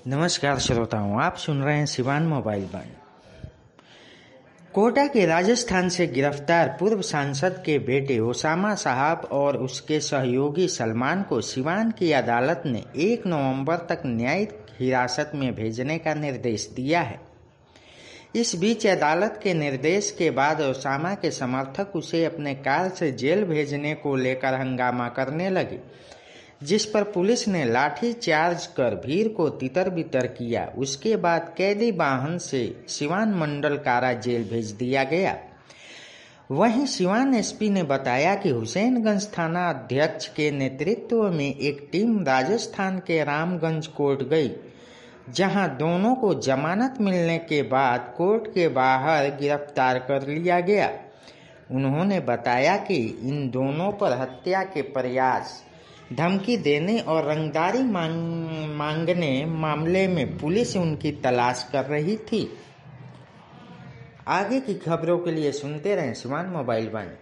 नमस्कार श्रोताओं, आप सुन रहे हैं सिवान मोबाइल वन। कोटा के राजस्थान से गिरफ्तार पूर्व सांसद के बेटे ओसामा साहब और उसके सहयोगी सलमान को सिवान की अदालत ने 1 नवंबर तक न्यायिक हिरासत में भेजने का निर्देश दिया है। इस बीच अदालत के निर्देश के बाद ओसामा के समर्थक उसे अपने कार से जेल भेजने को लेकर हंगामा करने लगे, जिस पर पुलिस ने लाठी चार्ज कर भीड़ को तितर बितर किया। उसके बाद कैदी वाहन से सिवान मंडल कारा जेल भेज दिया गया। वहीं सिवान एसपी ने बताया कि हुसैनगंज थाना अध्यक्ष के नेतृत्व में एक टीम राजस्थान के रामगंज कोर्ट गई, जहां दोनों को जमानत मिलने के बाद कोर्ट के बाहर गिरफ्तार कर लिया गया। उन्होंने बताया कि इन दोनों पर हत्या के प्रयास, धमकी देने और रंगदारी मांगने मामले में पुलिस उनकी तलाश कर रही थी। आगे की खबरों के लिए सुनते रहें सिवान मोबाइल वन।